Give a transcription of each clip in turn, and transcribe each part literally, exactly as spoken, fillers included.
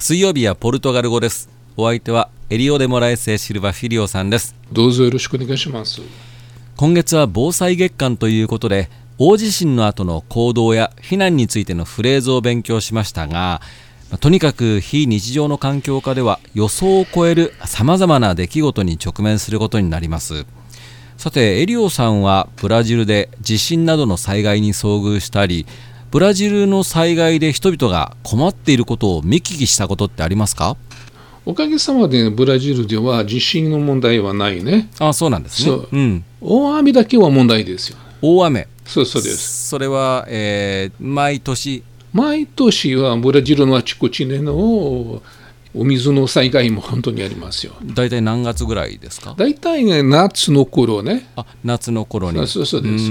水曜日はポルトガル語です。お相手はエリオ・デ・モラエス・エ・シルバ・フィリオさんです。 どうぞよろしくお願いします。 今月は防災月間ということで、大地震の後の行動や避難についてのフレーズを勉強しましたが、とにかく非日常の環境下では予想を超えるさまざまな出来事に直面することになります。さて、エリオさんはブラジルで地震などの災害に遭遇したり、ブラジルの災害で人々が困っていることを見聞きしたことってありますか？ おかげさまでブラジルでは地震の問題はないね。 あ、そうなんですね。 そう、 うん、 大雨だけは問題ですよ。 大雨。 そうそうです。 それは、えー、毎年毎年はブラジルのあちこちでのお水の災害も本当にありますよ。 だいたい何月ぐらいですか？ だいたいね、夏の頃ね。 あ、夏の頃に。 そうそうです。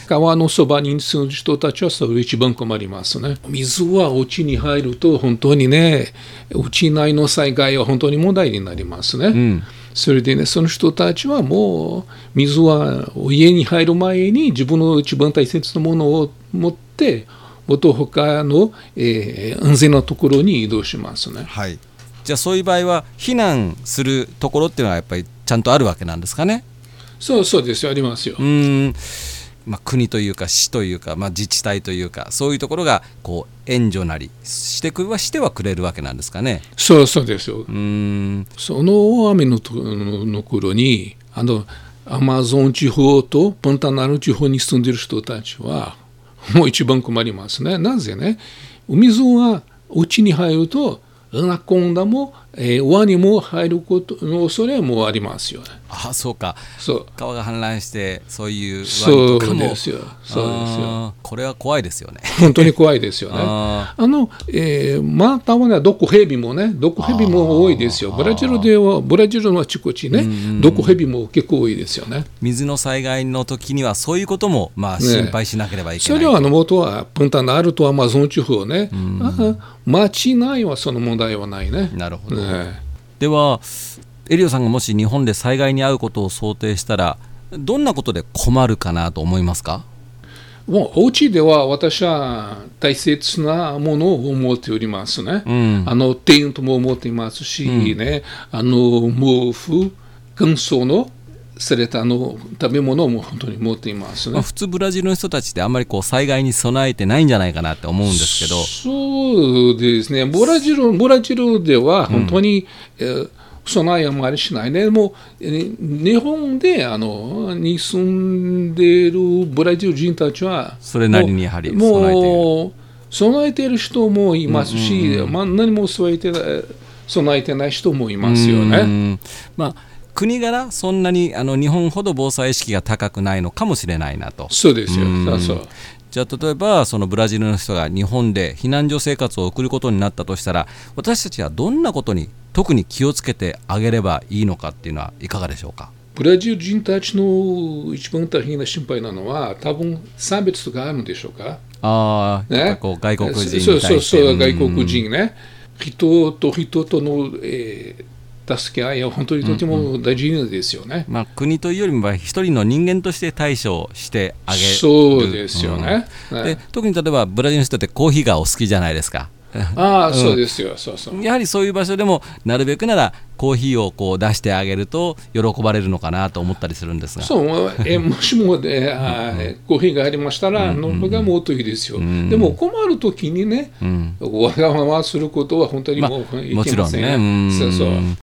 川のそばに住む人たちはそれ一番困りますね。水はお家に入ると本当にね、うち内の災害は本当に問題になりますね。うん、それでね、その人たちはもう水は家に入る前に自分の一番大切なものを持ってもっと他の、えー、安全なところに移動しますね。 はい。じゃあそういう場合は避難するところっていうのはやっぱりちゃんとあるわけなんですかね？ そうそうですよ、ありますよ。 うーん、まあ、国というか市というか、まあ、自治体というかそういうところがこう援助なりしてくはしてはくれるわけなんですかね？ そうそうですよ。 うーん、 その大雨のとの頃にあのアマゾン地方とパンタナル地方に住んでいる人たちはもう一番困りますね。なぜね、お水はうちに入るとアナコンダも、えー、ワニも入ることの恐れもありますよね。 あ、そうか。 そう川が氾濫してそういうワニとかも。 そうですよ。そうですよ。 これは怖いですよね。 本当に怖いですよね。 ああの、えー、またはね、毒蛇もね、毒蛇も多いですよ。ブラジルでは、ブラジルのあちこちね、毒蛇も結構多いですよね。 水の災害の時にはそういうこともまあ心配しなければいけない。 ね、それはあの元はプンタナルとアマゾン地方ね、町内はその問題はないね。 なるほど。 ね、 ではエリオさんがもし日本で災害に遭うことを想定したらどんなことで困るかなと思いますか？ もうお家では私は大切なものを持っておりますね。うん、あのテントも持っていますし、うんね、あの毛布、乾燥のされたあの食べ物も本当に持っていますね。 まあ、普通ブラジルの人たちってあんまりこう災害に備えてないんじゃないかなって思うんですけど。 そうですね。ブラジル、ブラジルでは本当に、うん、えー備えあまりしないね。もう日本であのに住んでいるブラジル人たちはそれなりにやはり備えている。もう備えている人もいますし、うんうんうん、まあ、何も備えて備えてない人もいますよね。 うん、まあ、国柄そんなにあの日本ほど防災意識が高くないのかもしれないなと。 そうですよ。そうそう。 じゃあ例えばそのブラジルの人が日本で避難所生活を送ることになったとしたら、私たちはどんなことに特に気をつけてあげればいいのかっていうのはいかがでしょうか？ ブラジル人たちの一番大変な心配なのは多分差別とかあるんでしょうか？ あ、ね、こう外国人に対して、 そうそうそう、外国人ね、人と人との、えー助け合いは本当にとても大事ですよね。 うんうん、まあ、国というよりも一人の人間として対処してあげる。 そうですよね。 うん、で特に例えばブラジルの人ってコーヒーがお好きじゃないですか。 ああ、うん、そうですよ。そうそう。 やはりそういう場所でもなるべくならコーヒーをこう出してあげると喜ばれるのかなと思ったりするんですが。 そうえもしもであコーヒーがありましたら飲むがもっといいですよ。うん、でも困るときにね、うん、わがまますることは本当にもういけません。 まあ、もちろんね。うん、 そうそう。